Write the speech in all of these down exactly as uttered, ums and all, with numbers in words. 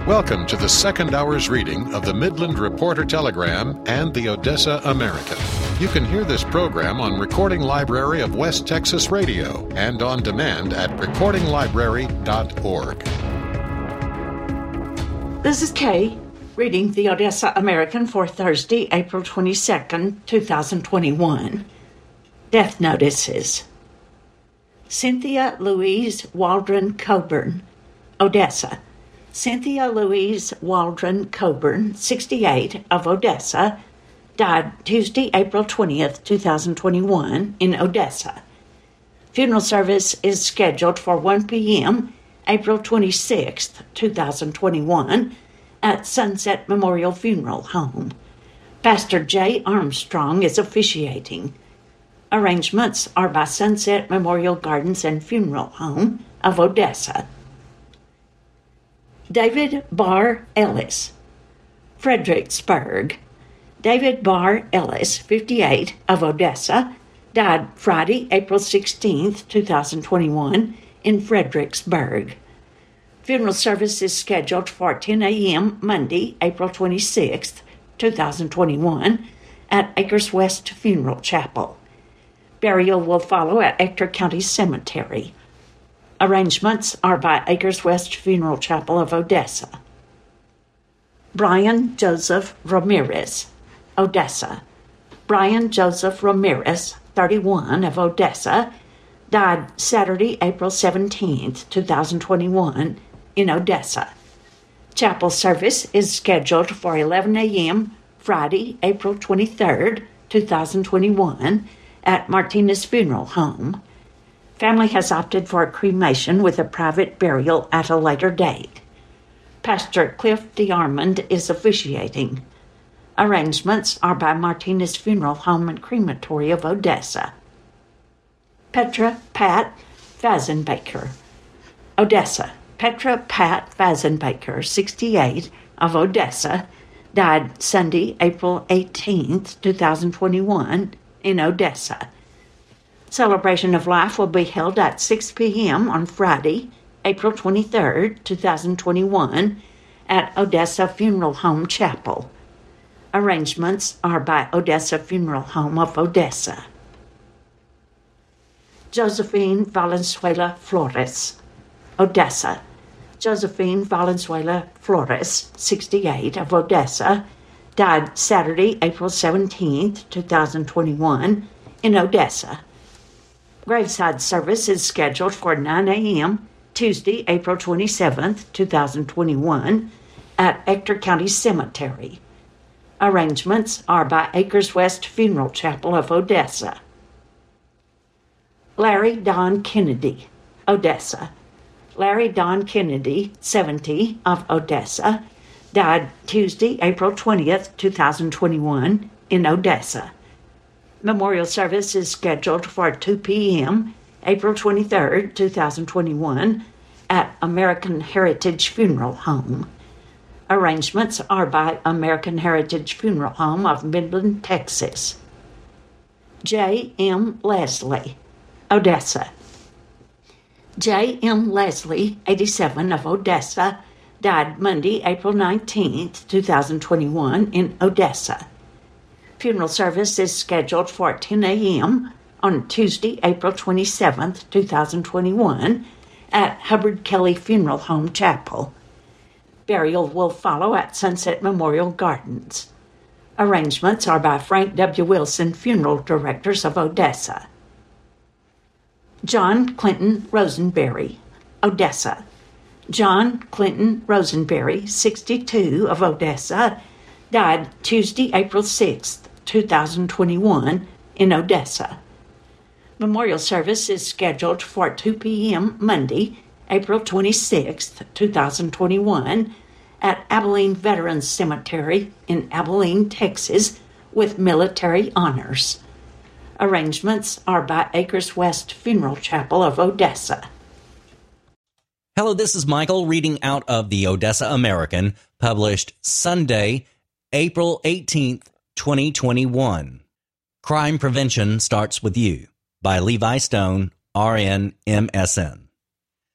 Welcome to the second hour's reading of the Midland Reporter Telegram and the Odessa American. You can hear this program on Recording Library of West Texas Radio and on demand at recording library dot org. This is Kay reading the Odessa American for Thursday, April twenty-second, twenty twenty-one. Death notices. Cynthia Louise Waldron Coburn, Odessa. Cynthia Louise Waldron Coburn, sixty-eight, of Odessa, died Tuesday, April twentieth, twenty twenty-one, in Odessa. Funeral service is scheduled for one p.m., April twenty-sixth, twenty twenty-one, at Sunset Memorial Funeral Home. Pastor Jay Armstrong is officiating. Arrangements are by Sunset Memorial Gardens and Funeral Home of Odessa. David Barr Ellis, Fredericksburg. David Barr Ellis, fifty-eight, of Odessa, died Friday, April sixteenth, twenty twenty-one, in Fredericksburg. Funeral service is scheduled for ten a.m. Monday, April twenty-sixth, twenty twenty-one, at Acres West Funeral Chapel. Burial will follow at Ector County Cemetery. Arrangements are by Acres West Funeral Chapel of Odessa. Brian Joseph Ramirez, Odessa. Brian Joseph Ramirez, thirty-one, of Odessa, died Saturday, April seventeenth, twenty twenty-one, in Odessa. Chapel service is scheduled for eleven a.m. Friday, April twenty-third, twenty twenty-one, at Martinez Funeral Home. Family has opted for a cremation with a private burial at a later date. Pastor Cliff DeArmond is officiating. Arrangements are by Martinez Funeral Home and Crematory of Odessa. Petra Pat Fazenbaker, Odessa. Petra Pat Fazenbaker, sixty-eight, of Odessa, died Sunday, April eighteenth, twenty twenty-one, in Odessa. Celebration of life will be held at six p.m. on Friday, April twenty-third, twenty twenty-one, at Odessa Funeral Home Chapel. Arrangements are by Odessa Funeral Home of Odessa. Josephine Valenzuela Flores, Odessa. Josephine Valenzuela Flores, sixty-eight, of Odessa, died Saturday, April seventeenth, twenty twenty-one, in Odessa. Graveside service is scheduled for nine a.m. Tuesday, April twenty-seventh, twenty twenty-one, at Ector County Cemetery. Arrangements are by Acres West Funeral Chapel of Odessa. Larry Don Kennedy, Odessa. Larry Don Kennedy, seventy, of Odessa, died Tuesday, April twentieth, twenty twenty-one, in Odessa. Memorial service is scheduled for two p.m., April twenty-third, twenty twenty-one, at American Heritage Funeral Home. Arrangements are by American Heritage Funeral Home of Midland, Texas. J M. Leslie, Odessa. J M. Leslie, eighty-seven, of Odessa, died Monday, April nineteenth, twenty twenty-one, in Odessa. Funeral service is scheduled for ten a.m. on Tuesday, April twenty-seventh, twenty twenty-one, at Hubbard Kelly Funeral Home Chapel. Burial will follow at Sunset Memorial Gardens. Arrangements are by Frank W. Wilson, Funeral Directors of Odessa. John Clinton Rosenberry, Odessa. John Clinton Rosenberry, sixty-two, of Odessa, died Tuesday, April sixth, twenty twenty-one, in Odessa. Memorial service is scheduled for two p.m. Monday, April twenty-sixth, twenty twenty-one, at Abilene Veterans Cemetery in Abilene, Texas, with military honors. Arrangements are by Acres West Funeral Chapel of Odessa. Hello, this is Michael reading out of the Odessa American, published Sunday, April eighteenth, twenty twenty-one. Crime Prevention Starts With You by Levi Stone, R N, M S N.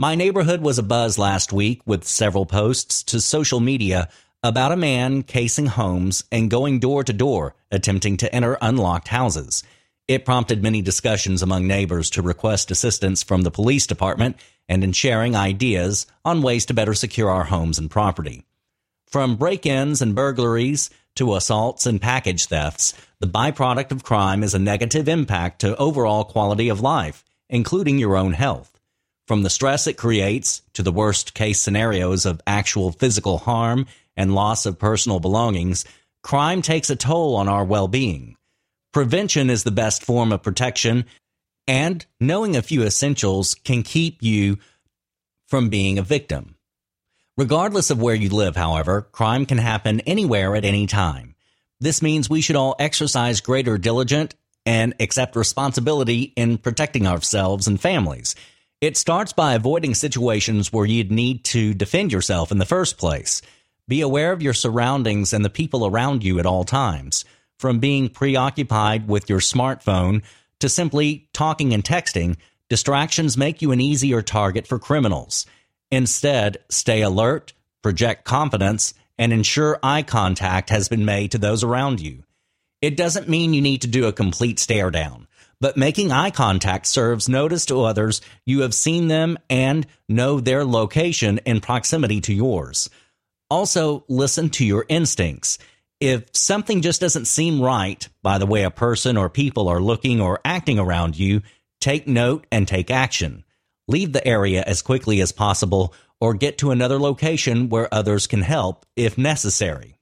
My neighborhood was abuzz last week with several posts to social media about a man casing homes and going door to door, attempting to enter unlocked houses. It prompted many discussions among neighbors to request assistance from the police department and in sharing ideas on ways to better secure our homes and property. From break-ins and burglaries to assaults and package thefts, the byproduct of crime is a negative impact to overall quality of life, including your own health. From the stress it creates to the worst-case scenarios of actual physical harm and loss of personal belongings, crime takes a toll on our well-being. Prevention is the best form of protection, and knowing a few essentials can keep you from being a victim. Regardless of where you live, however, crime can happen anywhere at any time. This means we should all exercise greater diligence and accept responsibility in protecting ourselves and families. It starts by avoiding situations where you'd need to defend yourself in the first place. Be aware of your surroundings and the people around you at all times. From being preoccupied with your smartphone to simply talking and texting, distractions make you an easier target for criminals. Instead, stay alert, project confidence, and ensure eye contact has been made to those around you. It doesn't mean you need to do a complete stare down, but making eye contact serves notice to others you have seen them and know their location in proximity to yours. Also, listen to your instincts. If something just doesn't seem right by the way a person or people are looking or acting around you, take note and take action. Leave the area as quickly as possible or get to another location where others can help if necessary.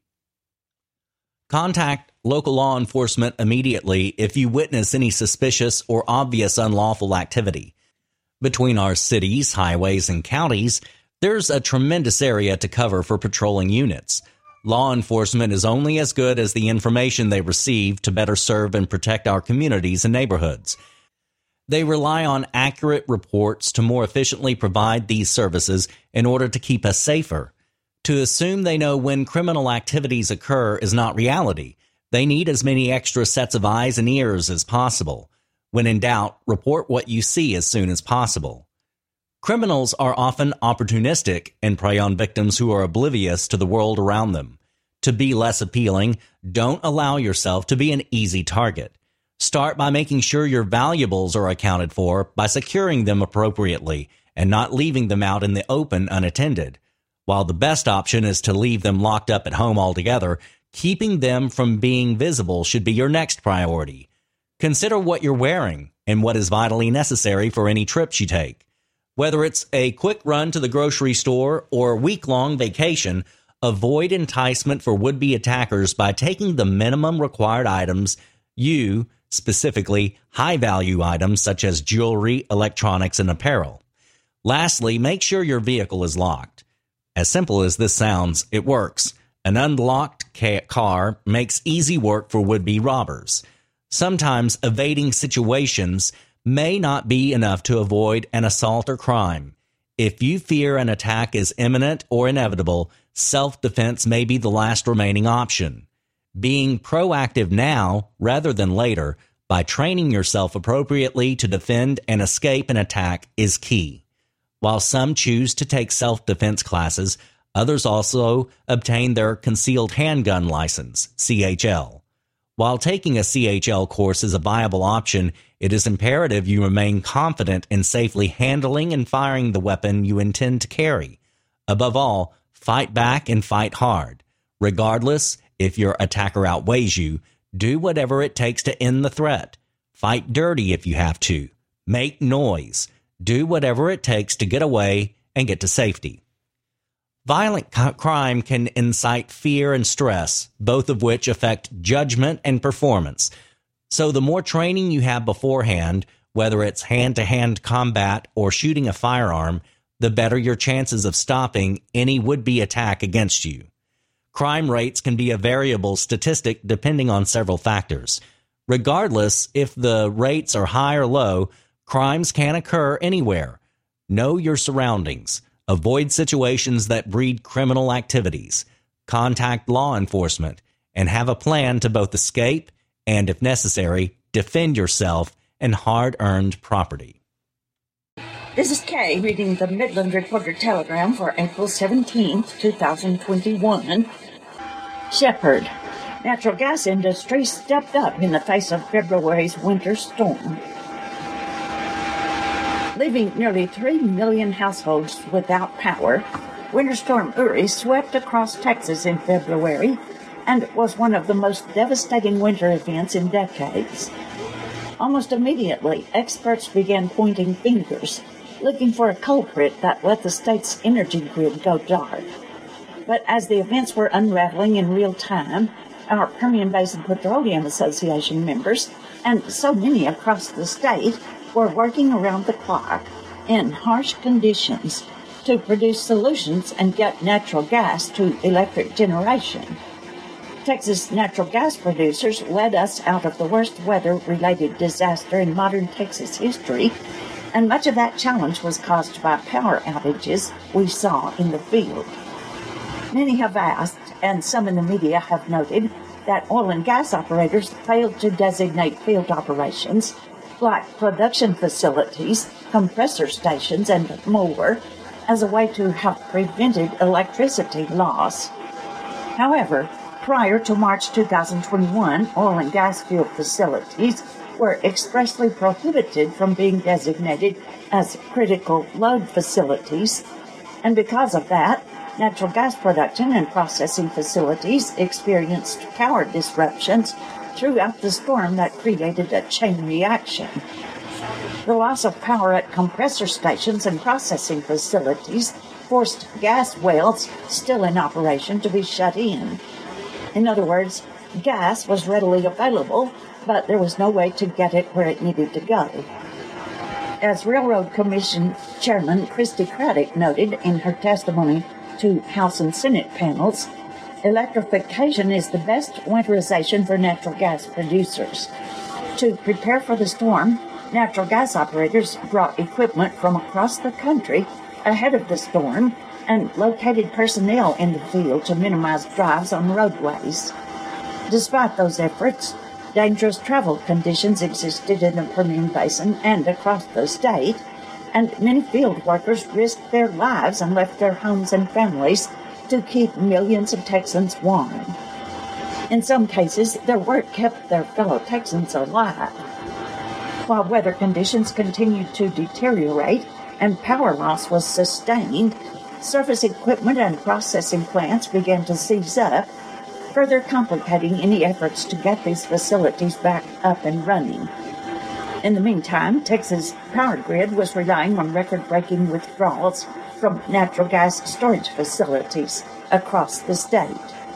Contact local law enforcement immediately if you witness any suspicious or obvious unlawful activity. Between our cities, highways, and counties, there's a tremendous area to cover for patrolling units. Law enforcement is only as good as the information they receive to better serve and protect our communities and neighborhoods. They rely on accurate reports to more efficiently provide these services in order to keep us safer. To assume they know when criminal activities occur is not reality. They need as many extra sets of eyes and ears as possible. When in doubt, report what you see as soon as possible. Criminals are often opportunistic and prey on victims who are oblivious to the world around them. To be less appealing, don't allow yourself to be an easy target. Start by making sure your valuables are accounted for by securing them appropriately and not leaving them out in the open unattended. While the best option is to leave them locked up at home altogether, keeping them from being visible should be your next priority. Consider what you're wearing and what is vitally necessary for any trips you take. Whether it's a quick run to the grocery store or a week-long vacation, avoid enticement for would-be attackers by taking the minimum required items you, specifically high-value items such as jewelry, electronics, and apparel. Lastly, make sure your vehicle is locked. As simple as this sounds, it works. An unlocked ca- car makes easy work for would-be robbers. Sometimes evading situations may not be enough to avoid an assault or crime. If you fear an attack is imminent or inevitable, self-defense may be the last remaining option. Being proactive now rather than later by training yourself appropriately to defend and escape an attack is key. While some choose to take self-defense classes, others also obtain their concealed handgun license, C H L. While taking a C H L course is a viable option, it is imperative you remain confident in safely handling and firing the weapon you intend to carry. Above all, fight back and fight hard. Regardless if your attacker outweighs you, do whatever it takes to end the threat. Fight dirty if you have to. Make noise. Do whatever it takes to get away and get to safety. Violent crime can incite fear and stress, both of which affect judgment and performance. So the more training you have beforehand, whether it's hand-to-hand combat or shooting a firearm, the better your chances of stopping any would-be attack against you. Crime rates can be a variable statistic depending on several factors. Regardless if the rates are high or low, crimes can occur anywhere. Know your surroundings. Avoid situations that breed criminal activities. Contact law enforcement and have a plan to both escape and, if necessary, defend yourself and hard-earned property. This is Kay reading the Midland Reporter Telegram for April seventeenth, twenty twenty-one. Shepherd. Natural gas industry stepped up in the face of February's winter storm. Leaving nearly three million households without power, Winter Storm Uri swept across Texas in February and was one of the most devastating winter events in decades. Almost immediately, experts began pointing fingers, looking for a culprit that let the state's energy grid go dark. But as the events were unraveling in real time, our Permian Basin Petroleum Association members, and so many across the state, were working around the clock in harsh conditions to produce solutions and get natural gas to electric generation. Texas natural gas producers led us out of the worst weather-related disaster in modern Texas history, and much of that challenge was caused by power outages we saw in the field. Many have asked, and some in the media have noted, that oil and gas operators failed to designate field operations like production facilities, compressor stations, and more as a way to have prevented electricity loss. However, prior to March two thousand twenty-one, oil and gas field facilities were expressly prohibited from being designated as critical load facilities, and because of that, natural gas production and processing facilities experienced power disruptions throughout the storm that created a chain reaction. The loss of power at compressor stations and processing facilities forced gas wells still in operation to be shut in. In other words, gas was readily available, but there was no way to get it where it needed to go. As Railroad Commission Chairman Christy Craddock noted in her testimony to House and Senate panels, electrification is the best winterization for natural gas producers. To prepare for the storm, natural gas operators brought equipment from across the country ahead of the storm and located personnel in the field to minimize drives on roadways. Despite those efforts, dangerous travel conditions existed in the Permian Basin and across the state, and many field workers risked their lives and left their homes and families to keep millions of Texans warm. In some cases, their work kept their fellow Texans alive. While weather conditions continued to deteriorate and power loss was sustained, surface equipment and processing plants began to seize up, further complicating any efforts to get these facilities back up and running. In the meantime, Texas' power grid was relying on record-breaking withdrawals from natural gas storage facilities across the state.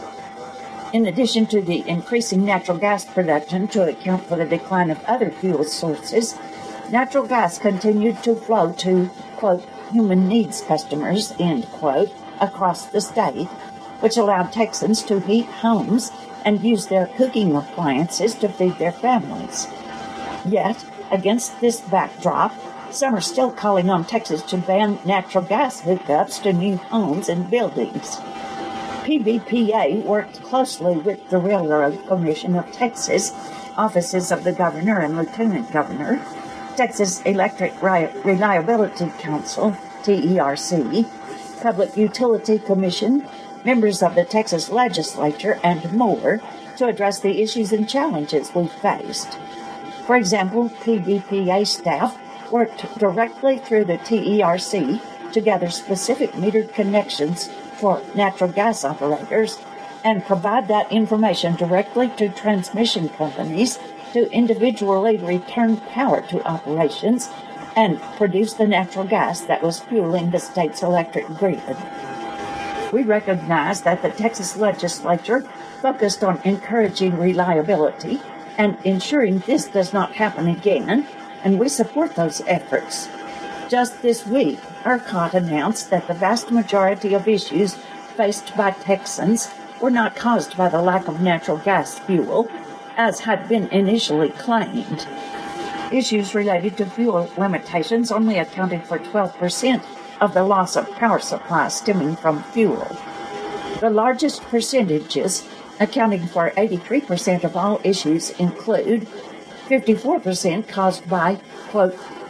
In addition to the increasing natural gas production to account for the decline of other fuel sources, natural gas continued to flow to, quote, human needs customers, end quote, across the state, which allowed Texans to heat homes and use their cooking appliances to feed their families. Yet, against this backdrop, some are still calling on Texas to ban natural gas hookups to new homes and buildings. P B P A worked closely with the Railroad Commission of Texas, offices of the governor and lieutenant governor, Texas Electric Reliability Council, T E R C, Public Utility Commission, members of the Texas legislature, and more to address the issues and challenges we faced. For example, P B P A staff worked directly through the T E R C to gather specific metered connections for natural gas operators and provide that information directly to transmission companies to individually return power to operations and produce the natural gas that was fueling the state's electric grid. We recognize that the Texas legislature focused on encouraging reliability and ensuring this does not happen again, and we support those efforts. Just this week, ERCOT announced that the vast majority of issues faced by Texans were not caused by the lack of natural gas fuel, as had been initially claimed. Issues related to fuel limitations only accounted for twelve percent of the loss of power supply stemming from fuel. The largest percentages, accounting for eighty-three percent of all issues, include fifty-four percent caused by, quote,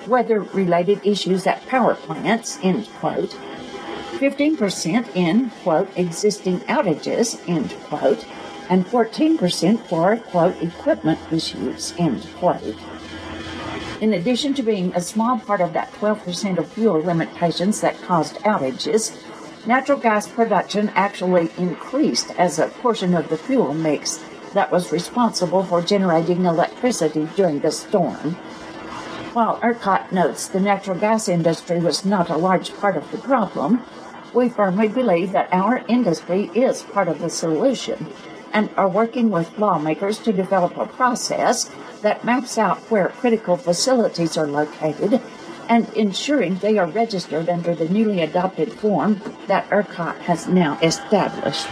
weather-related issues at power plants, end quote, fifteen percent in, quote, existing outages, end quote, and fourteen percent for, quote, equipment issues, end quote. In addition to being a small part of that twelve percent of fuel limitations that caused outages, natural gas production actually increased as a portion of the fuel mix that was responsible for generating electricity during the storm. While ERCOT notes the natural gas industry was not a large part of the problem, we firmly believe that our industry is part of the solution and are working with lawmakers to develop a process that maps out where critical facilities are located and ensuring they are registered under the newly adopted form that ERCOT has now established.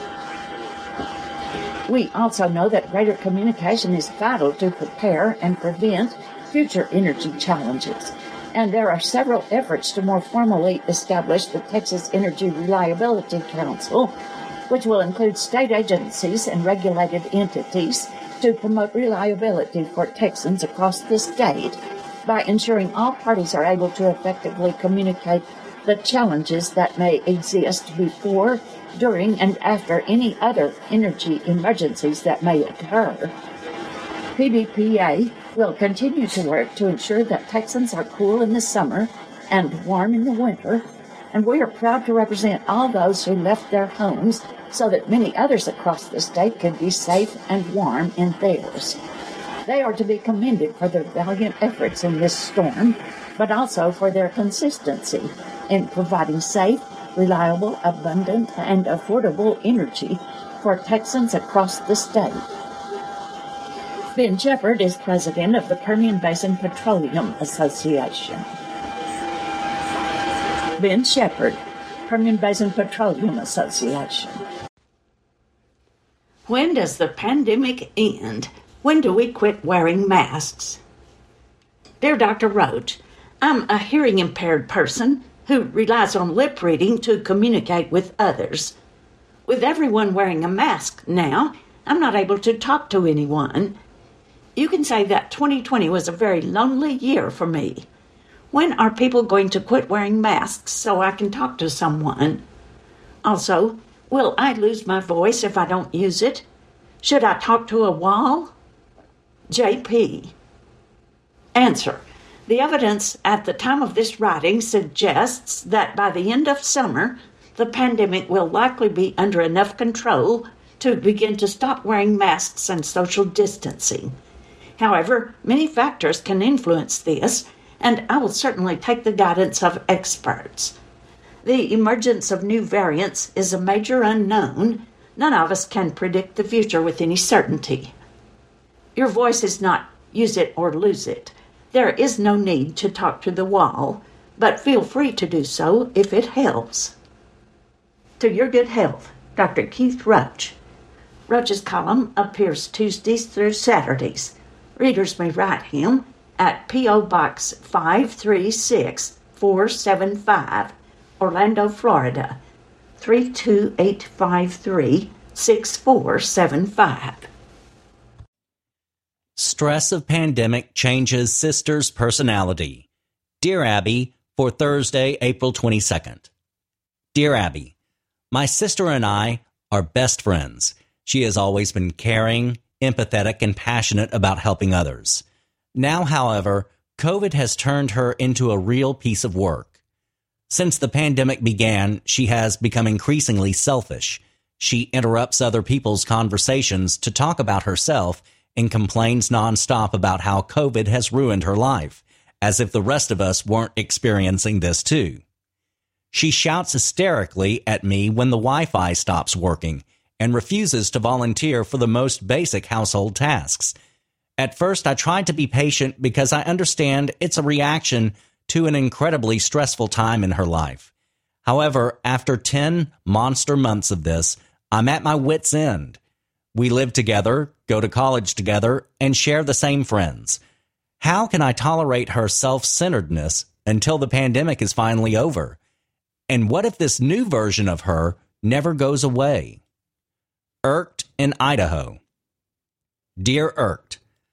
We also know that greater communication is vital to prepare and prevent future energy challenges, and there are several efforts to more formally establish the Texas Energy Reliability Council, which will include state agencies and regulated entities to promote reliability for Texans across the state by ensuring all parties are able to effectively communicate the challenges that may exist before, during, and after any other energy emergencies that may occur. P B P A will continue to work to ensure that Texans are cool in the summer and warm in the winter, and we are proud to represent all those who left their homes so that many others across the state can be safe and warm in theirs. They are to be commended for their valiant efforts in this storm, but also for their consistency in providing safe, reliable, abundant, and affordable energy for Texans across the state. Ben Shepherd is president of the Permian Basin Petroleum Association. Ben Shepherd, Permian Basin Petroleum Association. When does the pandemic end? When do we quit wearing masks? Dear Doctor Roach, I'm a hearing-impaired person who relies on lip reading to communicate with others. With everyone wearing a mask now, I'm not able to talk to anyone. You can say that twenty twenty was a very lonely year for me. When are people going to quit wearing masks so I can talk to someone? Also, will I lose my voice if I don't use it? Should I talk to a wall? J P. Answer. The evidence at the time of this writing suggests that by the end of summer, the pandemic will likely be under enough control to begin to stop wearing masks and social distancing. However, many factors can influence this, and I will certainly take the guidance of experts. The emergence of new variants is a major unknown. None of us can predict the future with any certainty. Your voice is not use it or lose it. There is no need to talk to the wall, but feel free to do so if it helps. To your good health, Doctor Keith Roach. Roach's column appears Tuesdays through Saturdays. Readers may write him at P O. Box five three six four seven five, Orlando, Florida, three two eight five three, six four seven five. Stress of pandemic changes sister's personality. Dear Abby, for Thursday, April twenty-second. Dear Abby, my sister and I are best friends. She has always been caring, empathetic, and passionate about helping others. Now, however, COVID has turned her into a real piece of work. Since the pandemic began, she has become increasingly selfish. She interrupts other people's conversations to talk about herself and complains nonstop about how COVID has ruined her life, as if the rest of us weren't experiencing this too. She shouts hysterically at me when the Wi-Fi stops working and refuses to volunteer for the most basic household tasks. At first, I tried to be patient because I understand it's a reaction to an incredibly stressful time in her life. However, after ten monster months of this, I'm at my wit's end. We live together, go to college together, and share the same friends. How can I tolerate her self-centeredness until the pandemic is finally over? And what if this new version of her never goes away? Irked in Idaho. Dear Irked,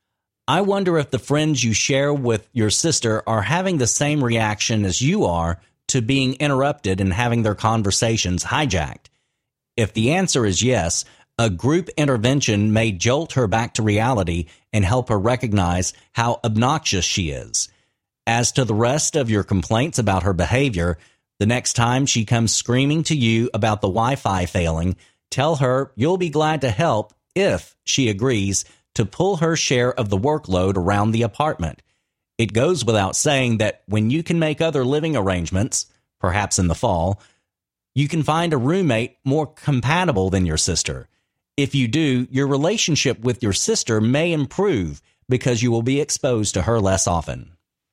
I wonder if the friends you share with your sister are having the same reaction as you are to being interrupted and having their conversations hijacked. If the answer is yes, a group intervention may jolt her back to reality and help her recognize how obnoxious she is. As to the rest of your complaints about her behavior, the next time she comes screaming to you about the Wi-Fi failing, tell her you'll be glad to help if she agrees to pull her share of the workload around the apartment. It goes without saying that when you can make other living arrangements, perhaps in the fall, you can find a roommate more compatible than your sister. If you do, your relationship with your sister may improve because you will be exposed to her less often.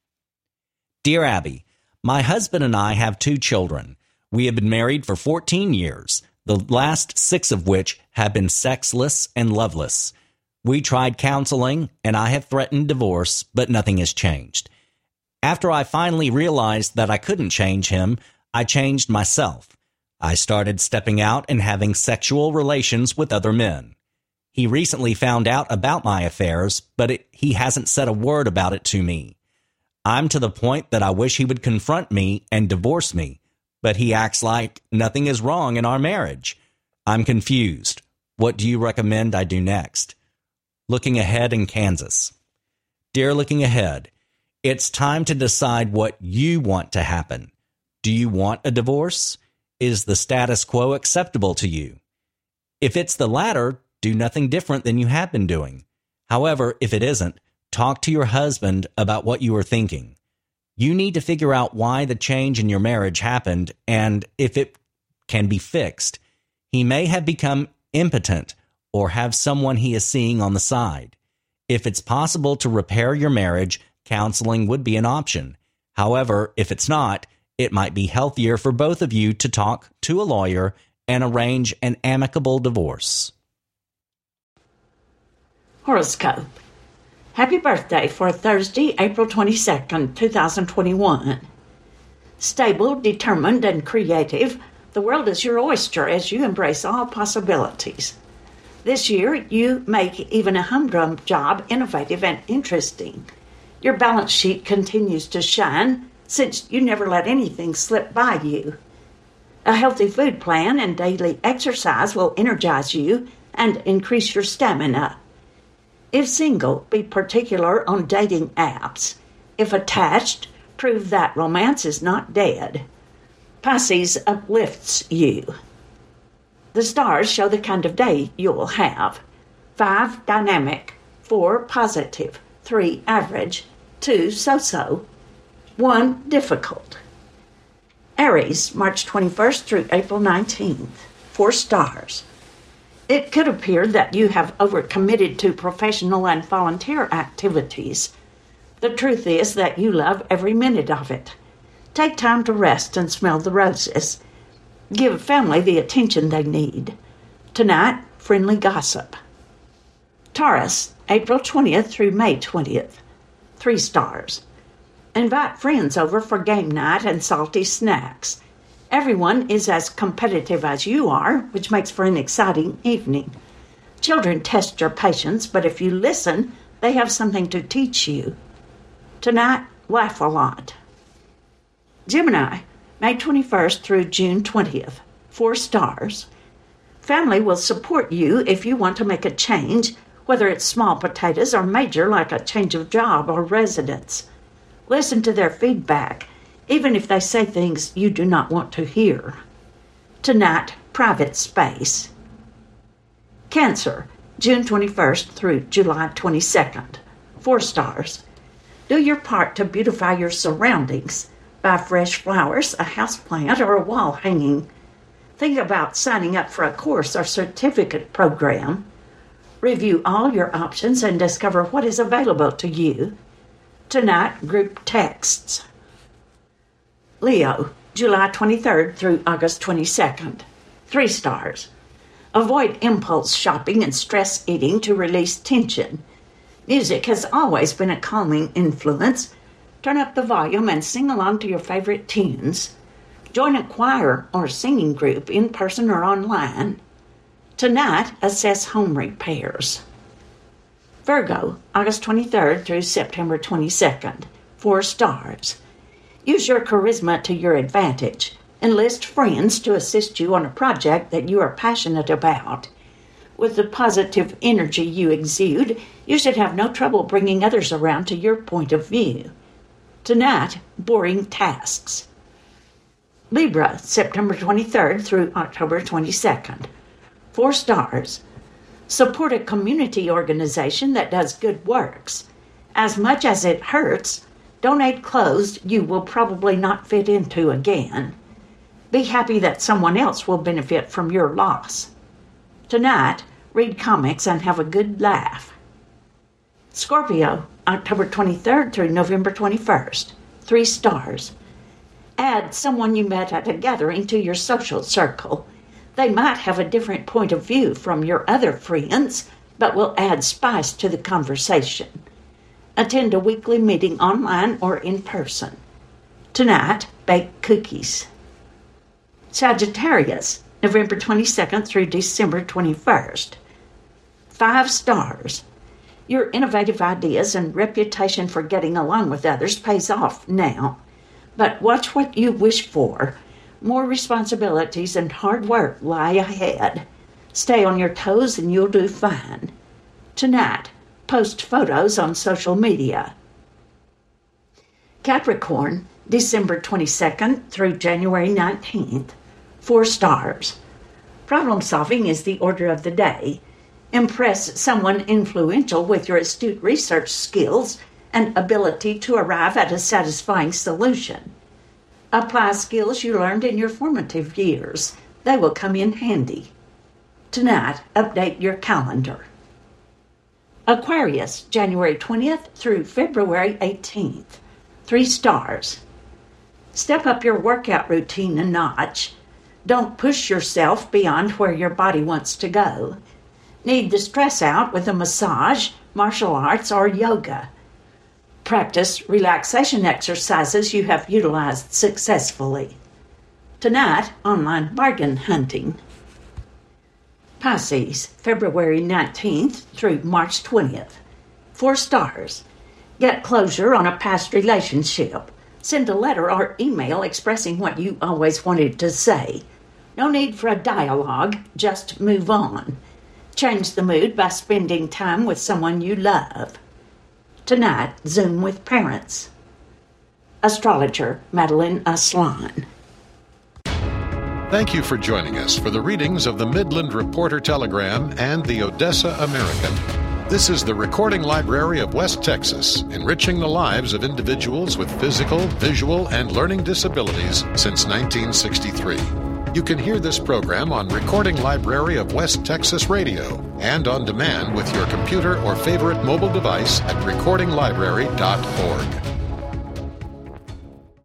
Dear Abby, my husband and I have two children. We have been married for fourteen years, the last six of which have been sexless and loveless. We tried counseling, and I have threatened divorce, but nothing has changed. After I finally realized that I couldn't change him, I changed myself. I started stepping out and having sexual relations with other men. He recently found out about my affairs, but it, he hasn't said a word about it to me. I'm to the point that I wish he would confront me and divorce me, but he acts like nothing is wrong in our marriage. I'm confused. What do you recommend I do next? Looking ahead in Kansas. Dear Looking Ahead, it's time to decide what you want to happen. Do you want a divorce? Is the status quo acceptable to you? If it's the latter, do nothing different than you have been doing. However, if it isn't, talk to your husband about what you are thinking. You need to figure out why the change in your marriage happened and if it can be fixed. He may have become impotent or have someone he is seeing on the side. If it's possible to repair your marriage, counseling would be an option. However, if it's not, it might be healthier for both of you to talk to a lawyer and arrange an amicable divorce. Horoscope. Happy birthday for Thursday, April twenty-second, two thousand twenty-one. Stable, determined, and creative, the world is your oyster as you embrace all possibilities. This year, you make even a humdrum job innovative and interesting. Your balance sheet continues to shine since you never let anything slip by you. A healthy food plan and daily exercise will energize you and increase your stamina. If single, be particular on dating apps. If attached, prove that romance is not dead. Pisces uplifts you. The stars show the kind of day you'll have. Five, dynamic. Four, positive. Three, average. Two, so-so. One, difficult. Aries, March twenty-first through April nineteenth. Four stars. It could appear that you have overcommitted to professional and volunteer activities. The truth is that you love every minute of it. Take time to rest and smell the roses. Give family the attention they need. Tonight, friendly gossip. Taurus, April twentieth through May twentieth. Three stars. Invite friends over for game night and salty snacks. Everyone is as competitive as you are, which makes for an exciting evening. Children test your patience, but if you listen, they have something to teach you. Tonight, laugh a lot. Gemini, May twenty-first through June twentieth. Four stars. Family will support you if you want to make a change, whether it's small potatoes or major like a change of job or residence. Listen to their feedback, even if they say things you do not want to hear. Tonight, private space. Cancer, June twenty-first through July twenty-second. Four stars. Do your part to beautify your surroundings. Buy fresh flowers, a houseplant, or a wall hanging. Think about signing up for a course or certificate program. Review all your options and discover what is available to you. Tonight, group texts. Leo, July twenty-third through August twenty-second. Three stars. Avoid impulse shopping and stress eating to release tension. Music has always been a calming influence. Turn up the volume and sing along to your favorite tunes. Join a choir or singing group in person or online. Tonight, assess home repairs. Virgo, August twenty-third through September twenty-second. Four stars. Use your charisma to your advantage. Enlist friends to assist you on a project that you are passionate about. With the positive energy you exude, you should have no trouble bringing others around to your point of view. Tonight, boring tasks. Libra, September twenty-third through October twenty-second. Four stars. Support a community organization that does good works. As much as it hurts, donate clothes you will probably not fit into again. Be happy that someone else will benefit from your loss. Tonight, read comics and have a good laugh. Scorpio, October twenty-third through November twenty-first. Three stars. Add someone you met at a gathering to your social circle. They might have a different point of view from your other friends, but will add spice to the conversation. Attend a weekly meeting online or in person. Tonight, bake cookies. Sagittarius, November twenty-second through December twenty-first. Five stars. Your innovative ideas and reputation for getting along with others pays off now. But watch what you wish for. More responsibilities and hard work lie ahead. Stay on your toes and you'll do fine. Tonight, post photos on social media. Capricorn, December twenty-second through January nineteenth. Four stars. Problem solving is the order of the day. Impress someone influential with your astute research skills and ability to arrive at a satisfying solution. Apply skills you learned in your formative years. They will come in handy. Tonight, update your calendar. Aquarius, January twentieth through February eighteenth. Three stars. Step up your workout routine a notch. Don't push yourself beyond where your body wants to go. Need the stress out with a massage, martial arts, or yoga. Practice relaxation exercises you have utilized successfully. Tonight, online bargain hunting. Pisces, February nineteenth through March twentieth. Four stars. Get closure on a past relationship. Send a letter or email expressing what you always wanted to say. No need for a dialogue, just move on. Change the mood by spending time with someone you love. Tonight, Zoom with parents. Astrologer Madeline Aslan. Thank you for joining us for the readings of the Midland Reporter Telegram and the Odessa American. This is the Recording Library of West Texas, enriching the lives of individuals with physical, visual, and learning disabilities since nineteen sixty-three. You can hear this program on Recording Library of West Texas Radio and on demand with your computer or favorite mobile device at recording library dot org.